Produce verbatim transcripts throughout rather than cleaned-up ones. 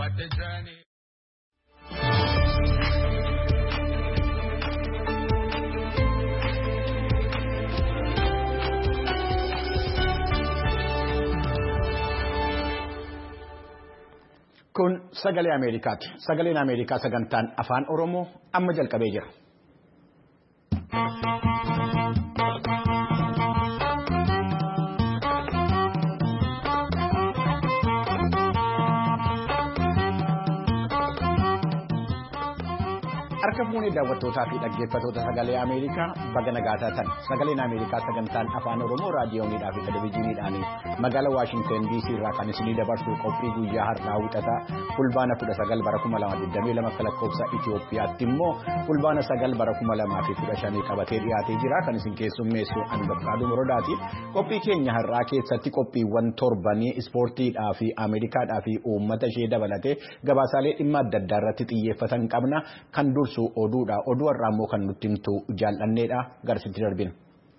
what the journey. Kun sagalee Ameerikaati. Sagaleen Ameerikaa sagantaan afaan Oromoo amma jalqabee jira. Harka fuunee daawwattootaa fi dhaggeeffattoota sagalee Ameerikaa baga nagaa taatan sagaleen Ameerikaa sagantaan afaan Oromoo raadiyoonidhaa fi televezyiiniidhaan magaalaa Waashingtan D C irraa kan isinii dabarsuu qophii guyyaa har'aa wixataa fulbaana kudha sagal bara kuma lama digdamii lama akka lakkoofsa Itoophiyaatti immoo fulbaana sagal bara kuma lamaa fi kudha shanii qabatee dhiyaatee jira kan isin keessummeessu Anbaqaaduu Morodaati. Qophii keenya har'aa keessatti qophiiwwan torbanii ispoortiidhaa fi Ameerikaadhaa fi uummata ishee dabalatee gabaasaalee dhimma adda addaa irratti xiyyeeffatan qabna kan dursu oduudha. Oduu har'aa immoo kan nutti himtu jaallanneedha. Garsitti darbina.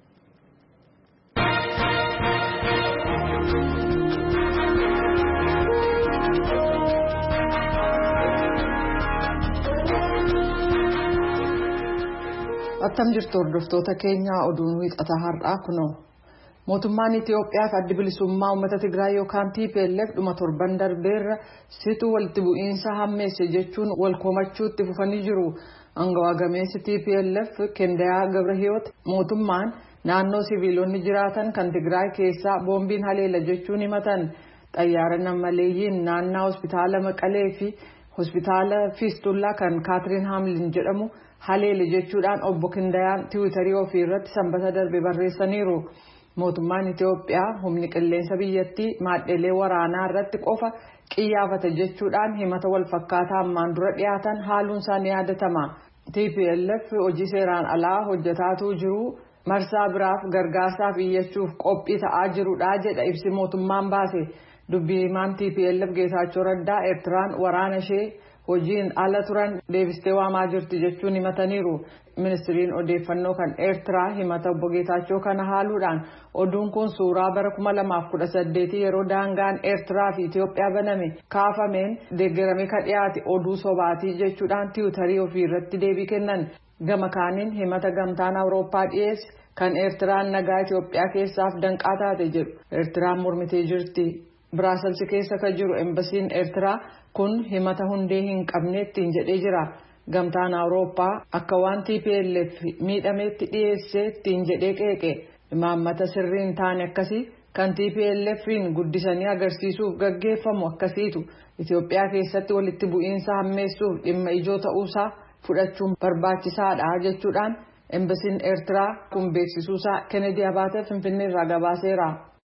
Attam jirtu hordoftoota keenya oduun wiixataa har'aa kunoo. Mootummaan Itoophiyaa fi adda bilisummaa uummata Tigraay yookaan T P L F dhuma torban darbeerra situ walitti bu'iinsa hammeesse jechuun wal komachuutti fufanii jiru. Angawaa gameessi T P L F Kendayaa Gabrahiyoot mootummaan naannoo siviilonni jiraatan kan Tigraay keessaa boombiin haleela jechuun himatan. Xayyaara nammaleeyyiin naannaa hospitaala Maqalee fi hospitaala Fiistullaa kan Kaatiriin Haamlin jedhamu haleele jechuudhaan obbo Kendayaan tiwiitarii ofii irratti sanbata darbe barreessaniiru. Mootummaan Itoophiyaa humni qilleensa biyyattii maadheelee waraanaa irratti qofa qiyyaafata jechuudhaan himata wal fakkaataa ammaan dura dhiyaatan haaluun isaanii yaadatama. T P L F hojii seeraan alaa hojjetaatuu jiru marsaa biraaf gargaarsaaf iyyachuuf qophii ta'aa jirudha jedha ibsi mootummaan baase. Dubbii himaan T P L F Geetaachoo Raddaa Eertiraan waraana ishee hojiin ala turan deebistee waamaa jirti jechuun himataniiru. Ministiriin odeeffannoo kan Eertiraa himata obbo Geetaachoo kana haaluudhaan oduun kun suuraa bara kuma lamaaf kudha saddeetii yeroo daangaan Eertiraa fi Itoophiyaa baname kaafameen deeggaramee ka dhiyaate oduu sobaatii jechuudhaan tiwiitarii ofii irratti deebii kennan. Gama kaaniin himata gamtaan Awurooppaa dhiyeesse kan Eertiraan nagaa Itoophiyaa keessaaf danqaa taate jedhu Eertiraan mormitee jirti. Biraaselsi keessa ka jiru embasiin Eertiraa kun himata hundee hin qabneettiin jedhee jira. Gamtaan Awurooppaa akka waan T P L F miidhameetti dhiyeessee ittiin jedhee qeeqe. Imaammata sirriin taane akkasii kan T P L F'n guddisanii agarsiisuuf gaggeeffamu akkasiitu Itoophiyaa keessatti walitti bu'iinsa hammeessuuf dhimma ijoo ta'uusaa fudhachuun barbaachisaadha jechuudhaan embasiin Eertiraa kun beeksisuusaa Kennedy Abaatee Finfinnee irraa gabaaseera.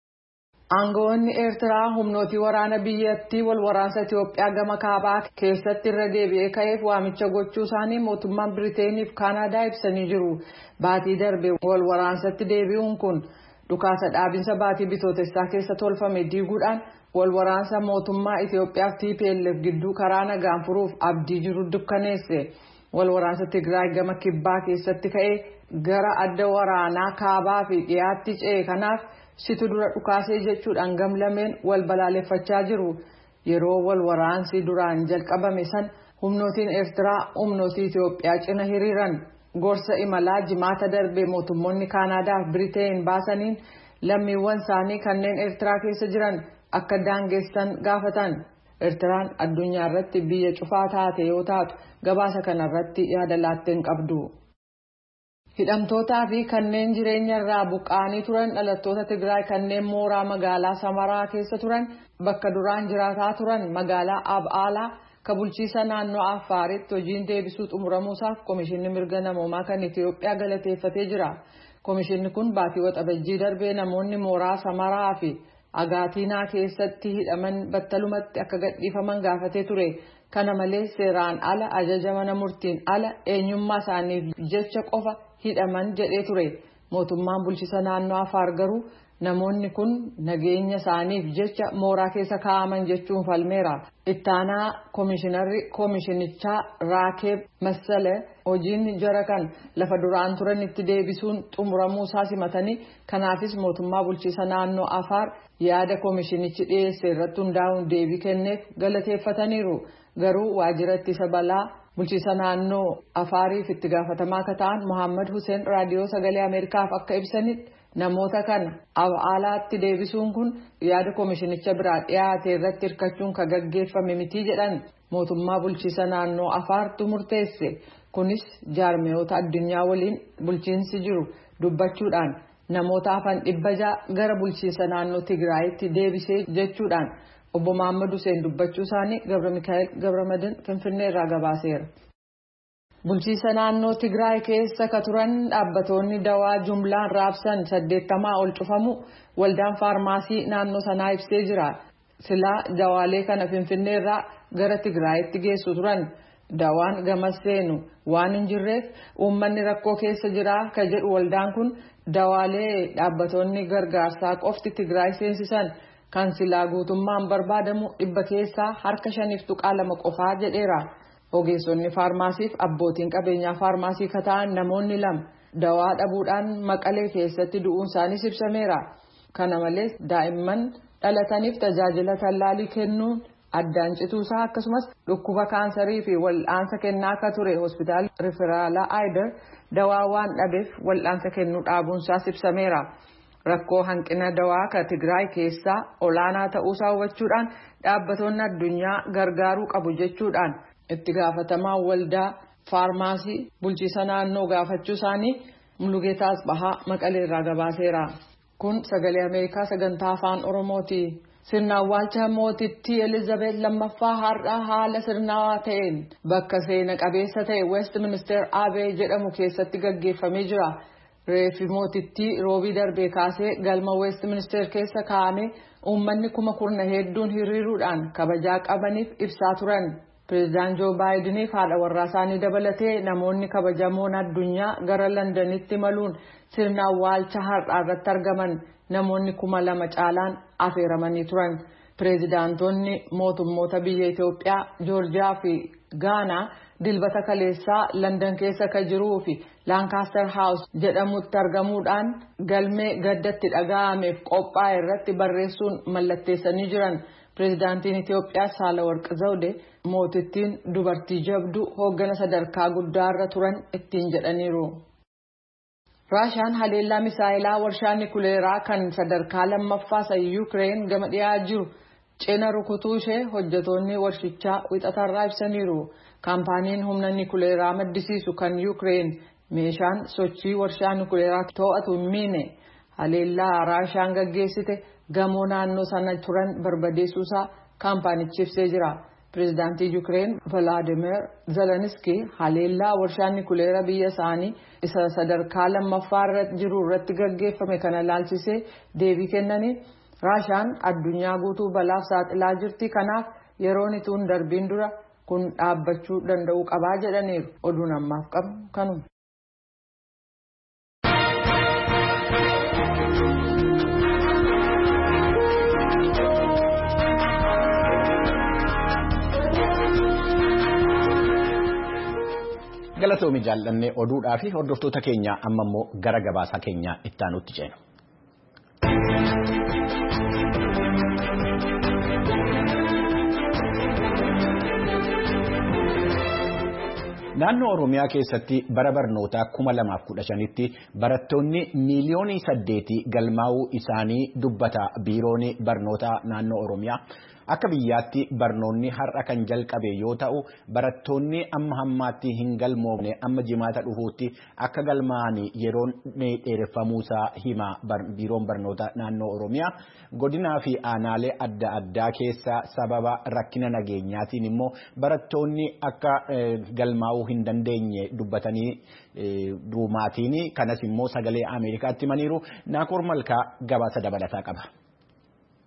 Aangawoonni Eertiraa humnootii waraana biyyattii wal waraansa Itoophiyaa gama kaabaa keessatti irra deebi'ee ka'eef waamicha gochuu isaanii mootummaan Biriteenii fi Kaanaadaa ibsanii jiru. Baatii darbe wal waraansatti deebi'uun kun dhukaasa dhaabinsa baatii bitootessaa keessa tolfame diiguudhaan wal waraansa mootummaa Itoophiyaa fi T P L F gidduu karaa nagaan furuuf abdii jiru dukkaneesse. Wal waraansa Tigraay gama kibbaa keessatti ka'ee gara adda waraanaa kaabaa fi dhiyaatti ce'e kanaaf situ dura dhukaasee jechuudhaan gamlameen wal balaaleffachaa jiru. Yeroo wal waraansi duraan jalqabame san humnootiin Eertiraa humnootii Itoophiyaa cina hiriiran. Gorsa imalaa jimaata darbe mootummoonni Kaanaadaa fi Biriteen baasaniin lammiiwwan isaanii kanneen Eertiraa keessa jiran akka daangessan gaafatan. Eertiraan addunyaa irratti biyya cufaa taate yoo taatu gabaasa kanarratti yaada laatteen qabdu. Hidhamtootaa fi kanneen jireenya irraa buqqa'anii turan dhalattoota Tigraay kanneen mooraa magaalaa Samaraa keessa turan bakka duraan jiraataa turan magaalaa Ab'aalaa ka bulchiisa naannoo Affaaritti hojiin deebisuu xumuramuusaaf Komishinni Mirga Namoomaa kan Itoophiyaa galateeffatee jira. Komishinni kun baatii waxabajjii darbee namoonni mooraa Samaraa fi Agaatiinaa keessatti hidhaman battalumatti akka gadhiifaman gaafatee ture. Kana malees seeraan ala ajaja mana murtiin ala eenyummaa isaaniif jecha qofa hidhaman jedhee ture. Mootummaan bulchiisa naannoo Affaar garuu namoonni kun nageenya isaaniif jecha mooraa keessa kaa'aman jechuun falmeera. Ittaanaa koomishinarri koomishinichaa Raakeeb Massale hojiin jara kan lafa duraan turan itti deebisuun xumuramuu isaa simatanii kanaafis mootummaa bulchiisa naannoo Afaar yaada koomishinichi dhiyeesse irratti hundaa'uun deebii kenneef galateeffataniiru. Garuu waajjira ittisa balaa bulchiisa naannoo Afaariif itti gaafatamaa akka ta'an Mohammad Hussein raadiyoo sagalee Ameerikaaf akka ibsanitti namoota kana alaatti deebisuun kun yaada koomishinicha biraa dhiyaate irratti hirkachuun kan gaggeeffame miti jedhan. Mootummaa bulchiisa naannoo Afaartu murteesse. Kunis jaarmiyoota addunyaa waliin bulchiinsi jiru dubbachuudhaan namoota hafan dhibba ja'a gara bulchiisa naannoo Tigraayitti deebisee jechuudhaan obbo Mohammad Hussein dubbachuu isaanii Gabra Mikaa'el Gabramadin Finfinnee irraa gabaaseera. Bulchiisa naannoo Tigraay keessa ka turan dhaabbattoonni dawaa jumlaan raabsan saddeettamaa ol cufamu waldaan faarmaasii naannoo sanaa ibsee jira. Silaa dawaalee kana Finfinnee irraa gara Tigraayitti geessu turan. Dawaan gamas seenu waan hin jirreef uummanni rakkoo keessa jira ka jedhu waldaan kun dawaalee dhaabbattoonni gargaarsaa qofti Tigraay seensisan kan silaa guutummaan barbaadamu dhibba keessaa harka shaniif tuqaa lama qofaa jedheera. Ogeessonni faarmaasiif abbootiin qabeenyaa faarmaasii ka ta'an namoonni lama dawaa dhabuudhaan Maqalee keessatti du'uun isaanii ibsameera. Kana malees daa'imman dhalataniif tajaajila tallaalii kennuun addaan cituusaa akkasumas dhukkuba kaansarii fi wal'aansa kennaa akka ture hospitaala riferaalaa Aayidar dawaa waan dhabeef wal'aansa kennuu dhaabuunsaa ibsameera. Rakkoo hanqina dawaa ka Tigraay keessaa olaanaa ta'uusaa hubachuudhaan dhaabbattoonni addunyaa gargaaruu qabu jechuudhaan itti gaafatamaa waldaa faarmaasii bulchiisa naannoo gaafachuu isaanii Mulugeetaas Bahaa Maqalee irraa gabaaseera. Kun sagalee Ameerikaa sagantaa afaan Oromooti. Sirna awwaalcha mootittii Elizabeth lammaffaa har'a haala sirnawaa ta'een bakka seena qabeessa ta'e Westminster Abbey jedhamu keessatti gaggeeffamee jira. Reeffi mootittii roobii darbee kaasee galma Westminster keessa kaa'ame uummanni kuma kurna hedduun hiriiruudhaan kabajaa qabaniif ibsaa turan. Pireezidaant Joo Baayidiniif haadha warraa isaanii dabalatee namoonni kabajamoon addunyaa gara Londanitti imaluun sirna awwaalcha har'aa irratti argaman namoonni kuma lama caalaan affeeramanii turan. Pireezidaantonni mootummoota biyya Itoophiyaa, Joorjiyaa fi Gaanaa dilbata kaleessaa London keessa ka jiruu fi Lancaster House jedhamutti argamuudhaan galmee gaddatti dhaga'ameef qophaa'e irratti barreessuun mallatteessanii jiran. Pireezidaantiin Itoophiyaa Saalawarq Zawde mootittiin dubartii jabduu hooggana sadarkaa guddaarra turan ittiin jedhaniiru. Raashiyaan haleellaa misaayilaa warshaa nikuleeraa kan sadarkaa lammaffaa isa Yuukireen gama dhiyaa jiru cina rukutuu ishee hojjetoonni warshichaa wixatarraa ibsaniiru. Kaampaaniin humna nikuleeraa maddisiisu kan Yuukireen meeshaan sochii warshaa nikuleeraa to'atu hin miine haleellaa Raashiyaan gaggeessite gamoo naannoo sana turan barbadeessuusaa kaampaanichi ibsee jira. Pireezidaantii Yuukireen Volodymyr Zelensky haleellaa warshaa nikuleeraa biyya isaanii isa sadarkaa lammaffaa irra jiru irratti gaggeeffame kana ilaalchisee deebii kennanii Raashiyaan addunyaa guutuu balaaf saaxilaa jirti kanaaf yeroon ituun darbiin dura kun dhaabbachuu danda'uu qabaa jedhaniiru. Oduun ammaaf qabu kanuma. Galatoomii jaallannee oduudhaa fi hordoftoota keenya amma immoo gara gabaasaa keenya itti aanutti ceenu. Naannoo Oromiyaa keessatti bara barnootaa kuma lamaaf kudha shanitti barattoonni miiliyoonii saddeetii galmaa'uu isaanii dubbata biiroon barnootaa naannoo Oromiyaa. Akka biyyaatti barnoonni har'a kan jalqabe yoo ta'u barattoonni amma hammaatti hin galmoofne amma jimaata dhufuutti akka galmaa'an yeroon dheereffamuusaa hima biiroon barnoota naannoo Oromiyaa. Godinaa fi aanaalee adda addaa keessa sababa rakkina nageenyaatiin immoo barattoonni akka galmaa'uu hin dandeenye dubbatanii duumaatiin kanas immoo sagalee Ameerikaatti himaniiru. Naakoor Malkaa gabaasa dabalataa qaba.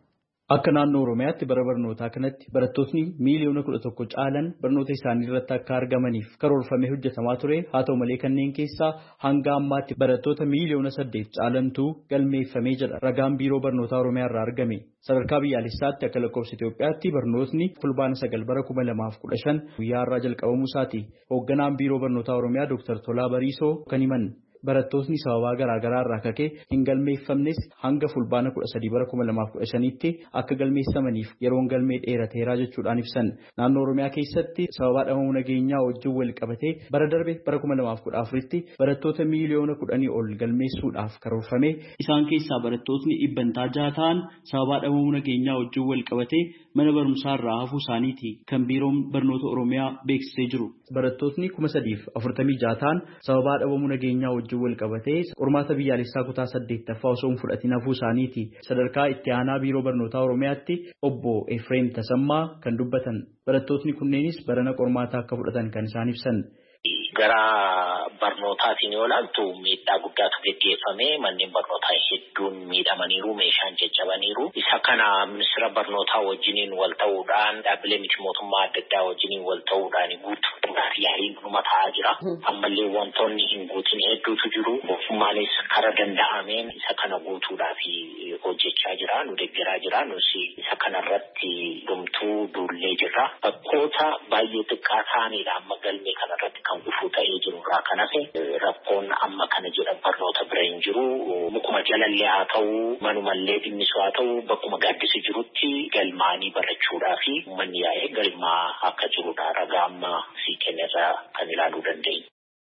Akka naannoo Oromiyaatti bara barnootaa kanatti barattootni miiliyoona kudha tokko caalan barnoota isaanii irratti akka argamaniif karoorfamee hojjetamaa ture. Haa ta'u malee kanneen keessaa hanga ammaatti barattoota miiliyoona saddeet caalantu galmeeffamee jedha ragaan biiroo barnootaa Oromiyaa irraa argame. Sadarkaa biyyaalessaatti akka lakkoofsa Itoophiyaatti barnootni fulbaana sagal bara kuma lamaaf kudha shan guyyaa irraa jalqabamuu isaati. Hoogganaan biiroo barnootaa Oromiyaa Dooktar Tolaa Bariisoo kan himan. Barattootni sababaa garaa garaa irraa kakee hin galmeeffamnes hanga fulbaana kudha sadii bara kuma lamaaf kudha shaniitti akka galmeessamaniif yeroon galmee dheerateeraa jechuudhaan ibsan. Naannoo Oromiyaa keessatti sababaa dhabamuu nageenyaa wajjin wal qabatee bara darbe bara kuma lamaaf kudha afuritti barattoota miiliyoona kudhanii ol galmeessuudhaaf karoorfame. Isaan keessaa barattootni dhibbantaa jaha ta'an sababaa dhabamuu nageenyaa wajjin wal qabatee mana barumsaa irraa hafuu isaaniiti kan biiroon barnoota Oromiyaa beeksisee jiru. Barattootni kuma sadiif afurtamii jaha ta'an sababaa dhabamuu nageenyaa wajjin wal qabatee qormaata biyyaalessaa kutaa saddeettaffaa osoo hin fudhatin hafuu isaaniiti. Sadarkaa itti aanaa biiroo barnootaa Oromiyaatti obbo Efreem Tasammaa kan dubbatan. Barattootni kunneenis barana qormaataa akka fudhatan kan isaan ibsan. Gara barnootaatiin yoo ilaaltu miidhaa guddaatu gaggeeffame. Manneen barnootaa hedduun miidhamaniiru, meeshaan caccabaniiru. Isa kana ministeera barnootaa wajjiniin wal ta'uudhaan dhaabbilee miti mootummaa adda addaa wajjiniin wal ta'uudhaan guutuudhaaf yaaliin dhuma ta'aa jira. Ammallee wantoonni hin guutin hedduutu jiru. Mootummaanis karaa danda'ameen isa kana guutuudhaaf hojjechaa jira, nu deeggaraa jira. Nus isa kanarratti dhumtuu duullee jirra. Bakkoota baay'ee xiqqaa ta'anidha amma galmee kanarratti kan gufuu ta'ee jiru irraa kan hafe rakkoon amma kana jedhan barnoota bira hin jiru. Mukuma jalallee haa ta'u, manumallee dhimmisu haa ta'u, bakkuma gaaddisi jirutti galmaanii barachuudhaa fi uummanni yaa'ee galmaa akka jirudha. Ragaa amma sii kennerraa kan ilaaluu dandeenya.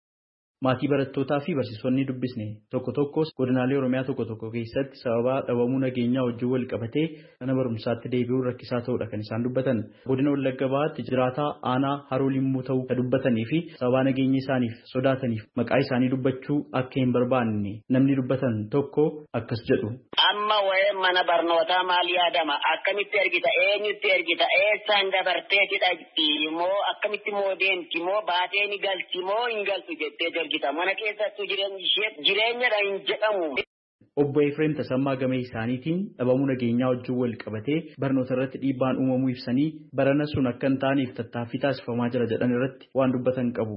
Maatii barattootaa fi barsiisonni dubbisne tokko tokkos godinaalee Oromiyaa tokko tokko keessatti sababa dhabamuu nageenyaa wajjin wal qabatee mana barumsaatti deebi'uun rakkisaa ta'uudha kan isaan dubbatan. Godina Wallagga Bahaatti jiraataa aanaa Haroo Limmuu ta'uu kan dubbatanii fi sababa nageenya isaaniif sodaataniif maqaa isaanii dubbachuu akka hin barbaanne namni dubbatan tokko akkas jedhu. Amma waa'ee mana barnootaa maal yaadama? Akkamitti ergita? Eenyutti ergita? Eessaan dabarteeti dhaqxi moo akkamitti moo deemti moo baatee ni galti moo hin galtu jettee ergita? Mana keessattuu jireenyi ishee jireenyadha hin jedhamu. Obbo Efreem Tasammaa gama isaaniitiin dhabamuu nageenyaa wajjin wal qabatee barnoota irratti dhiibbaan uumamuu ibsanii barana sun akka hin taaneef tattaaffii taasifamaa jira jedhan irratti waan dubbatan qabu.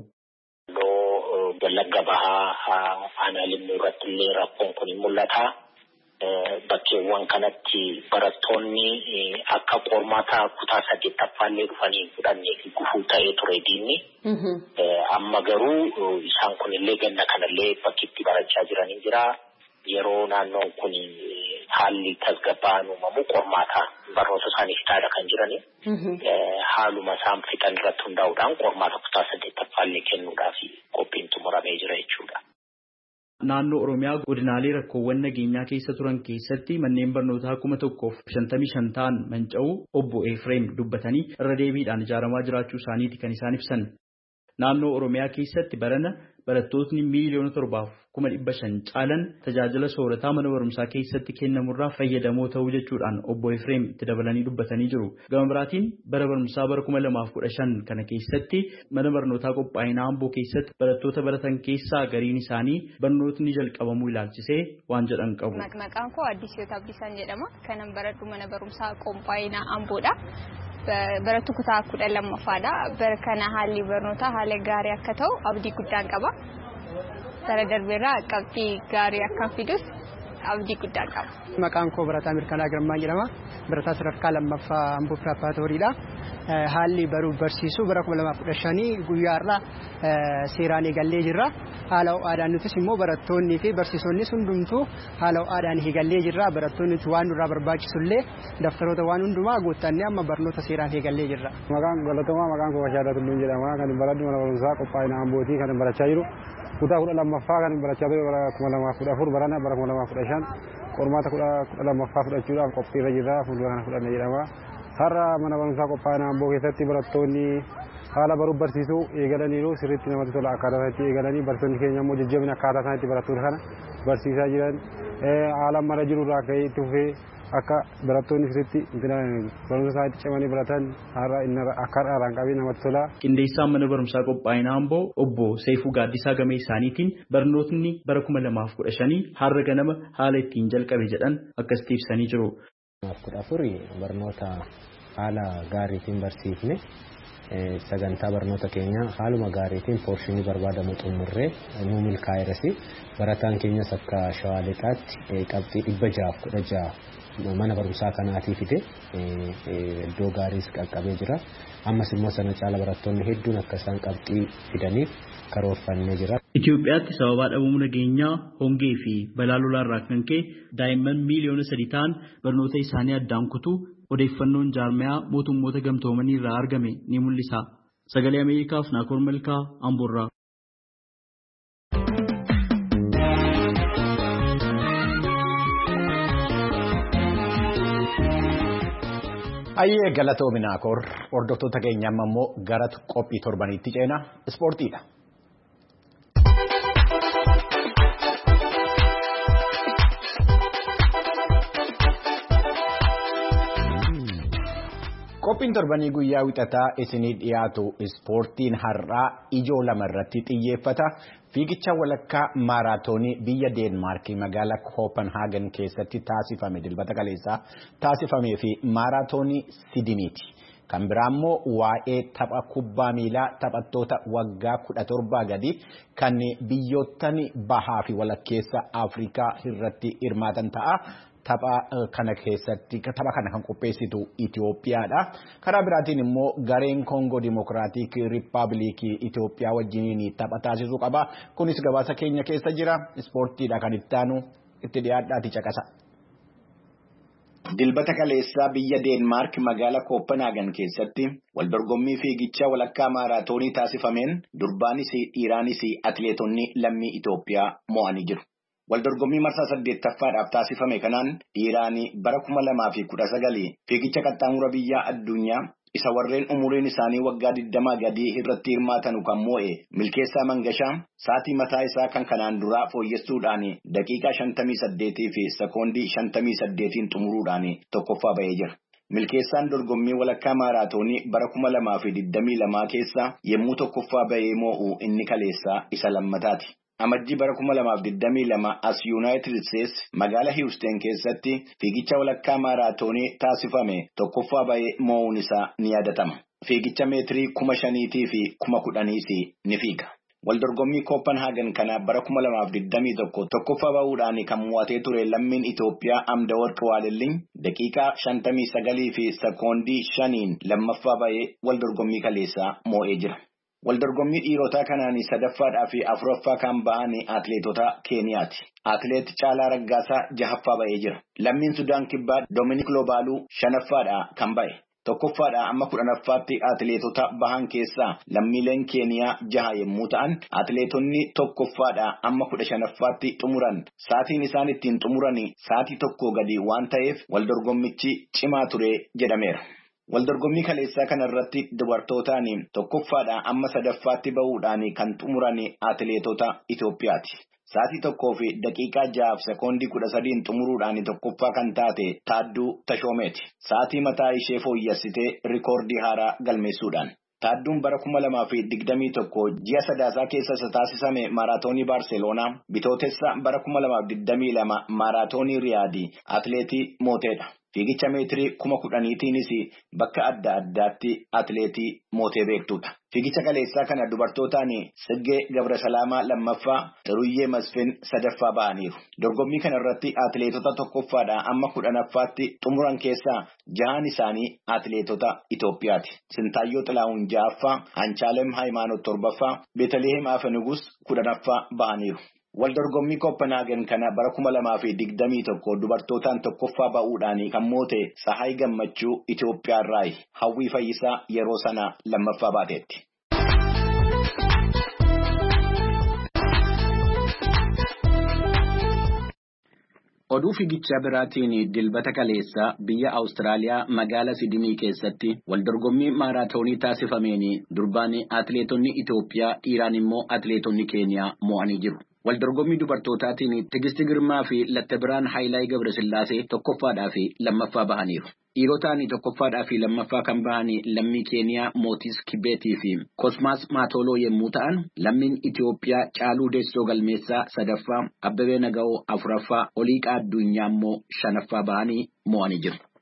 Wallagga Bahaa aanaa Limmuu irratti illee rakkoon kun ni mul'ata. Bakkeewwan kanatti barattoonni akka qormaata kutaa saddeettaffaa illee dhufanii fudhannee fi gufuu ta'ee ture diinni. Amma garuu isaan kun illee ganna kanallee bakkitti barachaa jiranii jira. Yeroo naannoon kun haalli tasgabba'aan uumamu qormaata barnoota isaaniif taa'aa kan jirani. Haaluma isaan fixan irratti hundaa'uudhaan qormaata kutaa saddeettaffaa illee kennuudhaaf qophiin xumuramee jira jechuudha. Naannoo Oromiyaa godinaalee rakkoowwan nageenyaa keessa turan keessatti manneen barnootaa kuma tokkoof shantamii shan ta'an manca'uu obbo Efreem dubbatanii irra deebiidhaan ijaaramaa jiraachuu isaaniiti kan isaan ibsan. Naannoo Oromiyaa keessatti barana barattootni miiliyoona torbaaf kuma dhibba shan caalan tajaajila soorataa mana barumsaa keessatti kennamurraa fayyadamoo ta'uu jechuudhaan obbo Efreem itti dabalanii dubbatanii jiru. Gama biraatiin bara barumsaa bara kuma lamaaf kudha shan kana keessatti mana barnootaa qophaa'inaa Amboo keessatti barattoota baratan keessaa gariin isaanii barnootni jalqabamuu ilaalchisee waan jedhan qabu. Maqaan koo Addisiyoota Abdiisaan jedhama. Kanan baradhu mana barumsaa qophaa'inaa Amboodha. Barattuu kutaa kudha lammaffaadha. Bara kana haalli barnootaa haala gaarii akka ta'u abdii guddaan qaba. Bara darbeerraa qabxii gaarii akka fidus abdii guddaan qaba. Maqaan koo Barataa Mirkanaa Girmaa jedhama. Barataa sadarkaa lammaffaa Amboo Piraapaatooriidha. Haalli baruuf barsiisuu bara kuma lamaaf kudha shanii guyyaarraa seeraan eegallee jirra. Haala ho'aadhaan nutis immoo barattoonnii fi barsiisonnis hundumtuu haala ho'aadhaan eegallee jirra. Barattoonni waan nurraa barbaachisullee daftaroota waan hundumaa guuttannee amma barnoota seeraan eegallee jirra. Maqaan galatamaa maqaan koo Bashaadaa Tulluun jedhama. Kan baradhu mana barumsaa qophaa'inaa Ambootii kan barachaa jiru. Kutaa kudha lammaffaa kan barachaa ture bara kuma lamaaf kudha afur barana bara kuma lamaaf kudha shan qormaata kudha lammaffaa fudhachuudhaaf qophiirra jirra. Fuuldura kana fudhanna jedhama. Har'a mana barumsaa qophaa'inaa Amboo keessatti barattoonni haala baruuf barsiisuu eegalaniiru. Sirriitti namatti tola akkaataa isaatti eegalanii barsiisonni keenya immoo jajjabina akkaataa isaatti barattoota kana barsiisaa jiran haala mara jirurraa ka'ee itti fufee akka barattoonni sirriitti barumsa isaatti cimanii baratan har'a inni akka har'aan qabee namatti tola. Qindeessaan mana barumsaa qophaa'inaa Amboo obbo Seefuu Gaaddisaa gamee isaaniitiin barnootni bara kuma lamaaf kudha shanii har'a ganama haala ittiin jalqabe jedhan akkasitti ibsanii jiru. kudha afurii barnoota haala gaariitiin barsiifne sagantaa barnoota keenya haaluma gaariitiin poorshinii barbaadamu xumurree nu milkaa'eerasi barataan keenyas akka Shawaa Lixaatti qabxii dhibba jaaf kudha ja'a mana barumsaa kanaatii fide iddoo gaariis qaqqabee jira. Ammas immoo sana caala barattoonni hedduun akka isaan qabxii fidaniif karoorfannee jira. Itoophiyaatti sababa dhabamuu nageenyaa, hongee fi balaa lolaarraa kan ka'e daa'imman miiliyoona sadii ta'an barnoota isaanii addaan kutuu odeeffannoon jaarmayaa mootummoota gamtoomanii irraa argame ni mul'isa. Sagalee Ameerikaaf Naakoor Malkaa Amboorraa. Ayyee galatoomi Naakoor hordoftoota keenya amma immoo gara qophii torbaniitti ceenaa ispoortiidha. Qophiin torbanii guyyaa wixataa isinii dhiyaatu ispoortiin har'aa ijoo lama irratti xiyyeeffata. Fiigicha walakkaa maaraatoonii biyya Deenmaarkii magaalaa Koopenhaagen keessatti taasifame dilbata kaleessaa taasifamee fi maaraatoonii Sidiniiti. Kan biraa immoo waa'ee tapha kubbaa miilaa taphattoota waggaa kudha torbaa gadi kan biyyoottan bahaa fi walakkeessa Afrikaa irratti hirmaatan ta'a. Tapha kana keessatti tapha kana kan qopheessitu Itoophiyaadha. Karaa biraatiin immoo gareen Koongoo Dimokiraatik Riippaabilikii Itoophiyaa wajjiniin tapha taasisuu qaba. Kunis gabaasa keenya keessa jira. Ispoortiidha kan itti aanu itti dhiyaadhaati caqasa. Dilbata kaleessaa biyya Deenmaark magaalaa Koopenhaagen keessatti waldorgommii fiigichaa walakkaa maaraatoonii taasifameen durbaanis dhiiraanis atileetonni lammii Itoophiyaa mo'anii jiru. Waldorgommii marsaa saddeettaffaadhaaf taasifame kanaan dhiiraanii bara kuma lamaa fi kudha sagalii fiigicha qaxxaamura biyyaa addunyaa isa warreen umuriin isaanii waggaa digdamaa gadii irratti hirmaatanu kan moo'e Milkeessaa Mangashaa sa'aatii mataa isaa kan kanaan duraa fooyyessuudhaan daqiiqaa shantamii saddeetii fi sekoondii shantamii saddeetiin xumuruudhaan tokkoffaa ba'ee jira. Milkeessaan dorgommii walakkaa maaraatoonii bara kuma lamaa fi digdamii lamaa keessa yommuu tokkoffaa ba'ee moo'u inni kaleessaa isa lammataati. Amajjii bara kuma lamaaf digdamii lama as Yuunaayitid Steets magaalaa Hiwusteen keessatti fiigicha walakkaa maaraatoonii taasifame tokkoffaa ba'ee moo'uun isaa ni yaadatama. Fiigicha meetirii kuma shaniitii fi kuma kudhaniis ni fiiga. Waldorgommii Koopenhaagen kana bara kuma lamaaf digdamii tokko tokkoffaa ba'uudhaan kan mo'atee ture lammiin Itoophiyaa Amdawarq Waalelliin daqiiqaa shantamii sagalii fi sekoondii shaniin lammaffaa ba'ee waldorgommii kaleessaa moo'ee jira. Waldorgommii dhiirotaa kanaan sadaffaadhaa fi afuraffaa kan ba'an atileetota Keeniyaati. Atileet Caalaa Raggaasaa jahaffaa ba'ee jira. Lammiin Sudaan Kibbaa Doominik Lobaaluu shanaffaadhaa kan ba'e. Tokkoffaadhaa amma kudhanaffaatti atileetota bahan keessaa lammiileen Keeniyaa jaha yommuu ta'an atileetonni tokkoffaadhaa amma kudha shanaffaatti xumuran. Sa'aatiin isaan ittiin xumuran sa'aatii tokko gadi waan ta'eef waldorgommichi cimaa ture jedhameera. Waldorgommii kaleessaa kanarratti dubartootaan tokkoffaadhaa amma sadaffaatti ba'uudhaan kan xumuran atileetota Itoophiyaati. Sa'aatii tokkoo fi daqiiqaa jahaaf sekoondii kudha sadiin xumuruudhaan tokkoffaa kan taate Taadduu Tashoomeeti. Sa'aatii mataa ishee fooyyessitee rikoordii haaraa galmeessuudhaan. Taadduun bara kuma lamaa fi digdamii tokko ji'a sadaasaa keessa taasifame maaraatoonii Baarseloonaa bitootessa bara kuma lamaaf digdamii lama maaraatoonii Riyaadii atileetii mooteedha. Fiigicha meetirii kuma kudhaniitiinis bakka adda addaatti atileetii mootee beektuudha. Fiigicha kaleessaa kana dubartootaan Siggee Gabrasalaamaa lammaffaa, Xiruyyee Masfin sadaffaa ba'aniiru. Dorgommii kanarratti atileetota tokkoffaadhaa amma kudhanaffaatti xumuran keessaa jahaan isaanii atileetota Itoophiyaati. Sintaayyoo Xilaawun ja'affaa, Anchaalem Haayimaanoot torbaffaa, Beetaliheem Afenugus kudhanaffaa ba'aniiru. Waldorgommii Koopenhaagen kana bara kuma lamaa fi digdamii tokko dubartootaan tokkoffaa ba'uudhaan kan moote Tsahaay Gammachuu Itoophiyaarraa Hawwii Fayyisaa yeroo sana lammaffaa baateetti. Oduu fiigichaa biraatiin dilbata kaleessaa biyya Awustiraaliyaa magaalaa Sidinii keessatti waldorgommii maaraatoonii taasifameen durbaan atileetonni Itoophiyaa dhiiraan immoo atileetonni Keeniyaa mo'anii jiru. Waldorgommii dubartootaatiin Tigisti Girmaa fi Lattabiraan Haayilaay Gabrasillaasee tokkoffaadhaa fi lammaffaa bahaniiru. Dhiirotaan tokkoffaadhaa fi lammaffaa kan bahan lammii Keeniyaa Mootis Kibeetii fi Kosmaas Maatoloo yommuu ta'an, lammiin Itoophiyaa Caaluu Deessoo Galmeessaa sadaffaa, Abbabee Naga'oo afuraffaa, Oliiqaa Addunyaa immoo shanaffaa bahanii mo'anii jiru.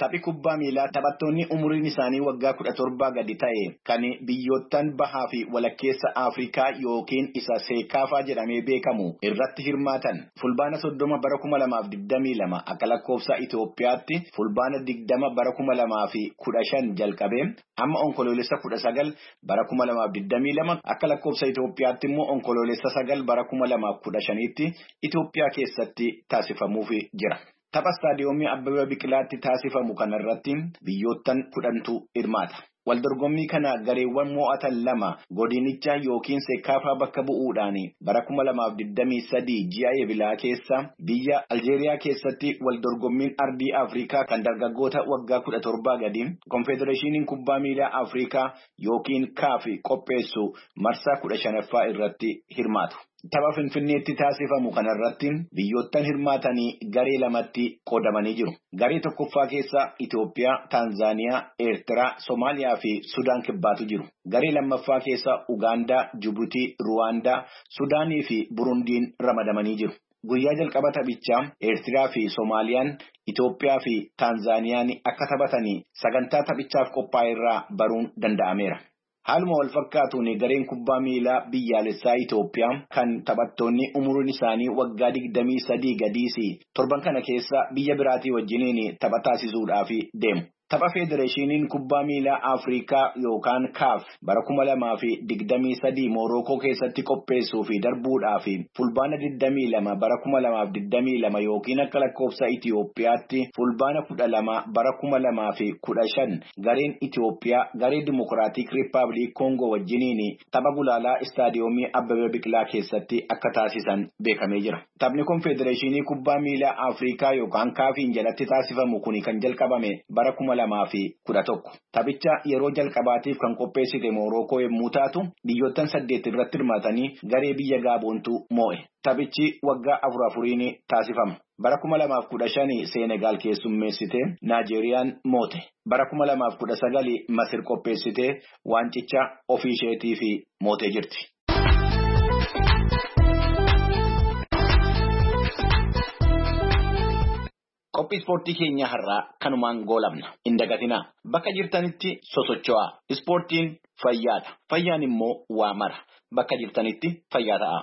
Taphi kubbaa miilaa taphattoonni umuriin isaanii waggaa kudha torbaa gadi ta'e kan biyyoottan bahaa fi walakkeessa Afrikaa yookiin isa seekaafaa jedhamee beekamu irratti hirmaatan fulbaana soddoma bara kuma lamaaf digdamii lama akka lakkoofsa Itoophiyaatti fulbaana digdama bara kuma lamaa fi kudha shan jalqabee amma onkoloolessa kudha sagal bara kuma lamaaf digdamii lama akka lakkoofsa Itoophiyaatti immoo onkoloolessa sagal bara kuma lamaaf kudha shaniitti Itoophiyaa keessatti taasifamuuf jira. Tapha istaadiyoomii Abbabaa Biqilaatti taasifamu kanarratti biyyoottan kudhantu hirmaata. Waldorgommii kana gareewwan mo'atan lama godinicha yookiin seekaafaa bakka bu'uudhaan bara kuma lamaaf digdamii sadii ji'a ebilaa keessa biyya Aljeeriyaa keessatti waldorgommiin ardii Afrikaa kan dargaggoota waggaa kudha torbaa gadi konfedereeshiniin kubbaa miilaa Afrikaa yookiin kaafi qopheessu marsaa kudha shanaffaa irratti hirmaatu. Tapha Finfinneetti taasifamu kanarratti biyyoottan hirmaatanii garee lamatti qoodamanii jiru. Garee tokkoffaa keessa Itoophiyaa, Taanzaaniyaa, Eertiraa, Somaaliyaa fi Sudaan kibbaatu jiru. Garee lammaffaa keessa Ugaandaa, Jibuutii, Ruwaandaa, Sudaanii fi Burundiin ramadamanii jiru. Guyyaa jalqaba taphichaa Eertiraa fi Soomaaliyaan, Itoophiyaa fi Taanzaaniyaan akka taphatanii sagantaa taphichaaf qophaa'e irraa baruun danda'ameera. Haaluma wal fakkaatuun gareen kubbaa miilaa biyyaalessaa Itoophiyaa kan taphattoonni umuriin isaanii waggaa digdamii sadii gadiisi torban kana keessa biyya biraatii wajjiniin tapha taasisuudhaaf deemu. Tapha Federeeshiniin kubbaa miilaa Afrikaa yookaan kaaf bara kuma lamaa fi digdamii sadii Moorookoo keessatti qopheessuu fi darbuudhaaf fulbaana digdamii lama bara kuma lamaaf digdamii lama yookiin akka lakkoofsa Itoophiyaatti fulbaana kudha lama bara kuma lamaa fi kudha shan gareen Itoophiyaa garee Dimokiraatik Rippaabilik Koongoo wajjiniin tapha gulaalaa istaadiyoomii Abbabaa Biqilaa keessatti akka taasisan beekamee jira. Taphni Konfedereeshinii kubbaa miilaa Afrikaa yookaan kaafiin jalatti taasifamu kun kan jalqabame bara kuma lamaa fi kudha tokko. Taphicha yeroo jalqabaatiif kan qopheessite Moorookoo yommuu taatu biyyoottan saddeet irratti hirmaatanii garee biyya Gaaboontu moo'e. Taphichi waggaa afur afuriin taasifama. Bara kuma lamaaf kudha shanii Seenegaal keessummeessitee Naajeeriyaan moote. Bara kuma lamaaf kudha sagalii Masir qopheessitee waancicha ofii isheetii fi mootee jirti. Qophii ispoortii keenya har'aa kanumaan goolabna. Hin dagatinaa. Bakka jirtanitti sosocho'aa. Ispoortiin fayyaadha. Fayyaan immoo waa mara. Bakka jirtanitti fayyaa ta'a.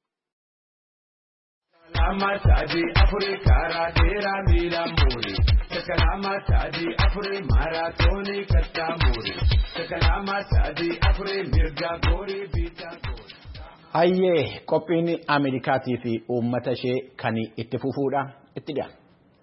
Hayyee qophiin Ameerikaatii fi uummata ishee kan itti fufuudha. Itti dhiyaata.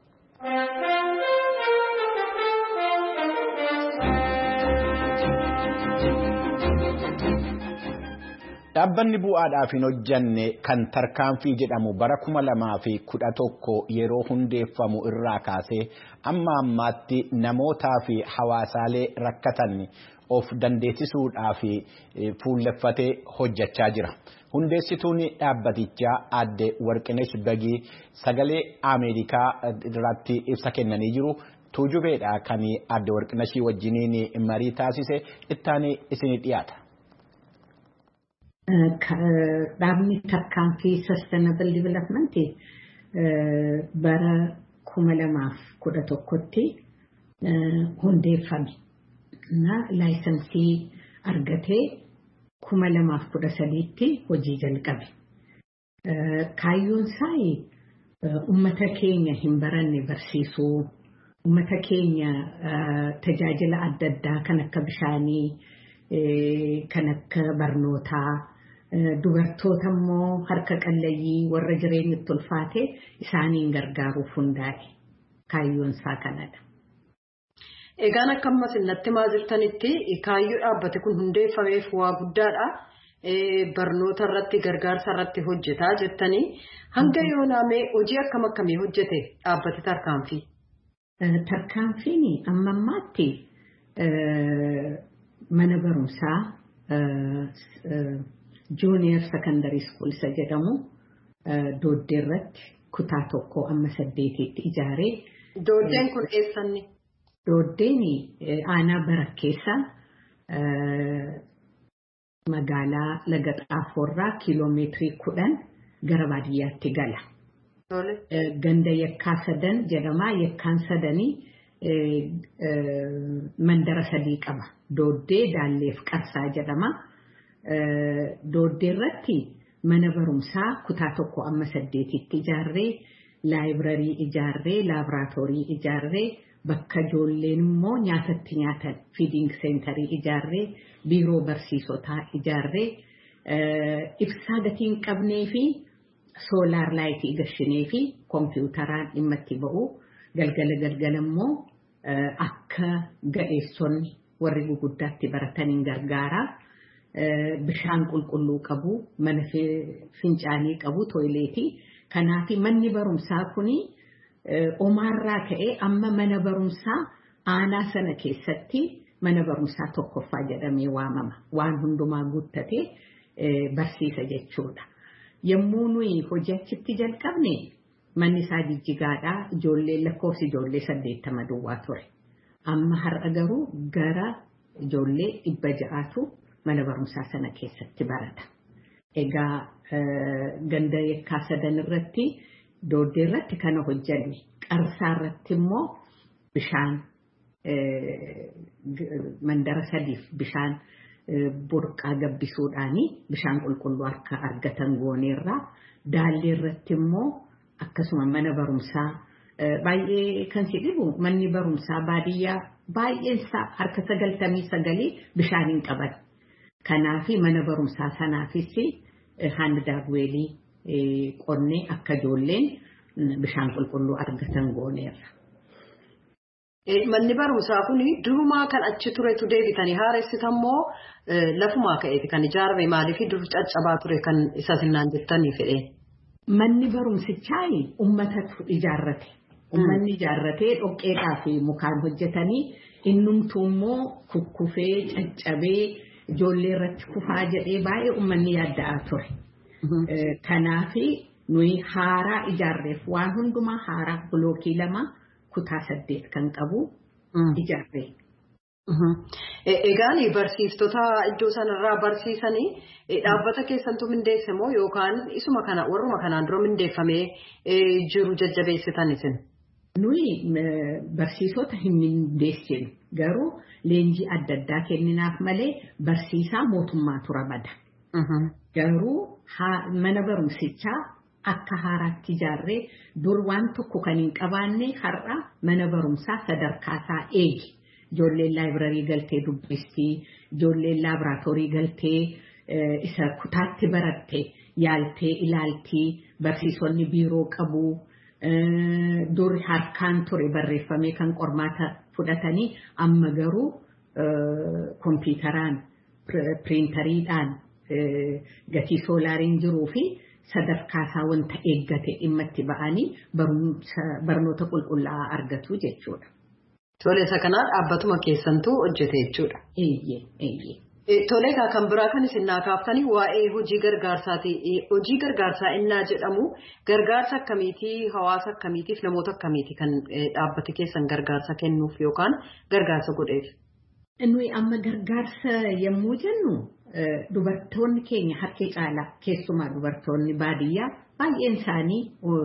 Dhaabbanni bu'aadhaaf hin hojjanne kan tarkaanfii jedhamu bara kuma lamaa fi kudha tokko yeroo hundeeffamu irraa kaasee amma ammaatti namootaa fi hawaasaalee rakkatan of dandeessisuudhaaf fuulleffatee hojjechaa jira. Hundeessituun dhaabbatichaa aadde Warqinesh Bagii sagalee Ameerikaa irratti ibsa kennanii jiru. Tuujubeedha kan aadde Warqineshii wajjiniin marii taasise ittaanii isinii dhiyaata. Dhaabni tarkaanfii Sustainable Development bara kuma lamaaf kudha tokkotti hundeeffame na laayisansii argatee kuma lamaaf kudha sadiitti hojii jalqabe. Kaayyoon isaa uummata keenya hin baranne barsiisuu, uummata keenya tajaajila adda addaa kan akka bishaanii, kan akka barnootaa, dubartoota immoo harka qallayyii warra jireenyatti ulfaate isaaniin gargaaruuf hundaa'e. Kaayyoon isaa kanadha. Egaan akka ammas natti maa jirtanitti kaayyoo dhaabbate kun hundeeffameef waa guddaadha. Barnoota irratti gargaarsa irratti hojjetaa jettanii hanga yoonaamee hojii akkam akkamii hojjete dhaabbate tarkaanfii? Tarkaanfiin amma ammaatti mana barumsaa Junior Secondary School isa jedhamu Dooddee irratti kutaa tokko amma saddeetitti ijaaree. Dooddeen kun eessanni? Dooddeen aanaa Barakkeessa magaalaa Laga Xaafoorraa kiiloomeetirii kudhan gara baadiyyaatti gala. Ganda Yakkaa Sadan jedhama. Yakkaan Sadanii mandara sadii qaba. Dooddee Daalleef Qarsaa jedhama. Dooddee irratti mana barumsaa kutaa tokko amma saddeetitti ijaarree, laayibrarii ijaarree, laaboraatoorii ijaarree, bakka ijoolleen immoo nyaatatti nyaatan fiiding seenterii ijaarree, biiroo barsiisotaa ijaarree, ibsaa gatii hin qabnee fi soolaar laayitii gashinee fi kompiitaraan dhimma itti ba'u. Galgala galgala immoo akka ga'eessonni warri guguddaatti barataniin gargaara. Bishaan qulqulluu qabu, mana fincaanii qabu, tooyileetii. Kanaaf manni barumsaa kuni omaarraa ka'ee amma mana barumsaa aanaa sana keessatti mana barumsaa tokkoffaa jedhamee waamama. Waan hundumaa guuttatee barsiisa jechuudha. Yommuu nuyi hojii achitti jalqabne manni isaa jijjigaadhaa, ijoollee lakkoofsi ijoollee saddeettama duwwaa ture. Amma har'a garuu gara ijoollee dhibba ja'aatu mana barumsaa sana keessatti barata. Egaa ganda Yekkaa sadan irratti, Dooddee irratti kana hojjanne. Qarsaa irratti immoo bishaan mandara sadiif bishaan burqaa gabbisuudhaani bishaan qulqulluu akka argatan gooneerraa. Daallee irratti immoo akkasuma mana barumsaa baay'ee kan si dhibu manni barumsaa baadiyyaa baay'eensaa harka sagaltamii sagalii bishaan hin qaban. Kanaaf mana barumsaa sanaafis handa daawwelii qonnee akka ijoolleen bishaan qulqulluu argatan gooneerra. Manni barumsaa kun durumaa kan achi turetu deebitanii haaressitan moo lafumaa ka'eeti kan ijaarame maaliif dur caccabaa ture kan isa sinnaan jettanii fedheen? Manni barumsichaa uummatatu ijaarrate. Uummanni ijaarratee dhoqqeedhaa fi mukaan hojjetanii innumtuu immoo kukkufee caccabee ijoollee irratti kufaa jedhee baay'ee uummanni yaadda'aa ture. Kanaaf nuyi haaraa ijaarreef waan hundumaa haaraa bilookii lama kutaa saddeet kan qabu ijaarree. Egaan barsiistota iddoo sanarraa barsiisanii dhaabbata keessantu mindeesse moo yookaan isuma kana warruma kanaan dura mindeeffamee jiru jajjabeessitan isin? Nuyi barsiisota hin mindeessinu garuu leenjii adda addaa kenninaaf malee barsiisaa mootummaatu ramada. Garuu mana barumsichaa akka haaraatti ijaarree dur waan tokko kan hin qabaanne har'a mana barumsaa sadarkaasaa eegi. Ijoolleen laayibrarii galtee dubbistii, ijoolleen laaboraatoorii galtee isa kutaatti baratte yaaltee ilaaltii, barsiisonni biiroo qabu, dur harkaan ture barreeffamee kan qormaata fudhatanii amma garuu kompiitaraan, piriintariidhaan gatii soolaariin jiruu fi sadarkaasaa wanta eeggate dhimma itti ba'anii barnoota qulqullaa'aa argatu jechuudha. Tole isa kanaa dhaabbatuma keessantuu hojjete jechuudha. Eeyyee eeyyee. Tole egaa kan biraa kan isin naa kaaftanii waa'ee hojii gargaarsaati. Hojii gargaarsaa innaa jedhamu gargaarsa akkamiitii hawaasa akkamiitiif namoota akkamiiti kan dhaabbati keessan gargaarsa kennuuf yookaan gargaarsa godheef? Nuyi amma gargaarsa yommuu jennu dubartoonni keenya harki caalaa keessumaa dubartoonni baadiyyaa baay'een isaanii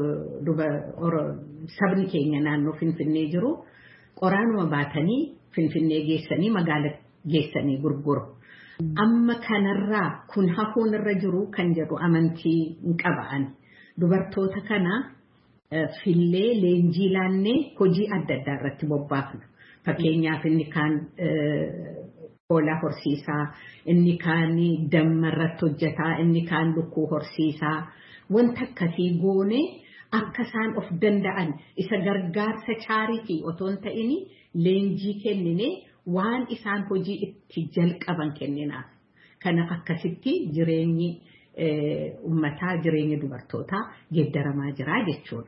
sabni keenya naannoo Finfinnee jiru. Qoraanuma baatanii Finfinnee geessanii magaala geessanii gurguru. Amma kanarraa kun hafuun irra jiru kan jedhu amantii hin qaba'an. Dubartoota kana fillee leenjii laannee hojii adda addaa irratti bobbaafna. Fakkeenyaaf inni kaan hoolaa horsiisaa, inni kaan damma irratti hojjetaa, inni kaan lukkuu horsiisaa. Wanta akkasii goone akka isaan of danda'an isa gargaarsa chaaritii otoo hin ta'in leenjii kennine waan isaan hojii itti jalqaban kenninaaf. Kana akkasitti jireenyi uummataa jireenyi dubartootaa geeddaramaa jira jechuudha.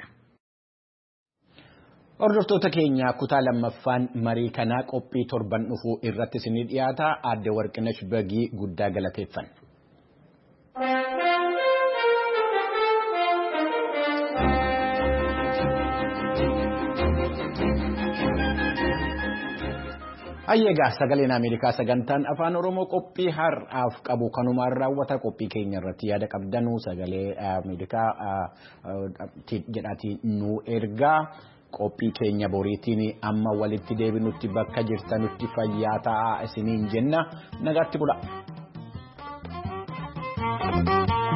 Hordoftoota keenya kutaa lammaffaan marii kanaa qophii torban dhufuu irratti isinii dhiyaata. Aadde Warqinash Bagii guddaa galateeffanna. Ayyeegaa sagaleen Ameerikaa sagantaan afaan Oromoo qophii har'aaf qabu kanumaan raawwata. Qophii keenya irratti yaada qabdanuu sagalee Ameerikaa jedhaatii nu ergaa. qophii keenya boriitiin amma walitti deebinutti bakka jirtanutti fayyaa ta'aa isiniin jenna nagaatti bula.